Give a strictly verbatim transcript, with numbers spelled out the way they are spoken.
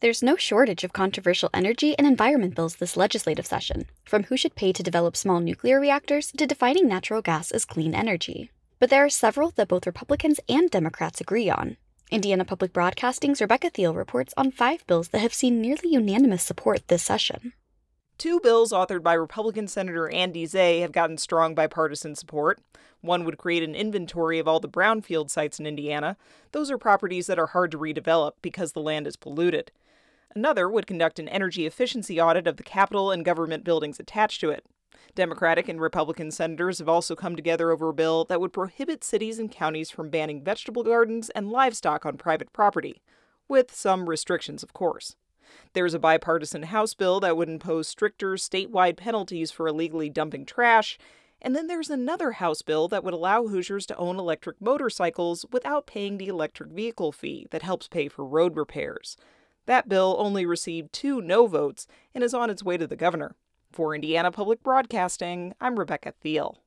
There's no shortage of controversial energy and environment bills this legislative session, from who should pay to develop small nuclear reactors to defining natural gas as clean energy. But there are several that both Republicans and Democrats agree on. Indiana Public Broadcasting's Rebecca Thiel reports on five bills that have seen nearly unanimous support this session. Two bills authored by Republican Senator Andy Zay have gotten strong bipartisan support. One would create an inventory of all the brownfield sites in Indiana. Those are properties that are hard to redevelop because the land is polluted. Another would conduct an energy efficiency audit of the Capitol and government buildings attached to it. Democratic and Republican senators have also come together over a bill that would prohibit cities and counties from banning vegetable gardens and livestock on private property, with some restrictions, of course. There's a bipartisan House bill that would impose stricter statewide penalties for illegally dumping trash, and then there's another House bill that would allow Hoosiers to own electric motorcycles without paying the electric vehicle fee that helps pay for road repairs. That bill only received two no votes and is on its way to the governor. For Indiana Public Broadcasting, I'm Rebecca Thiel.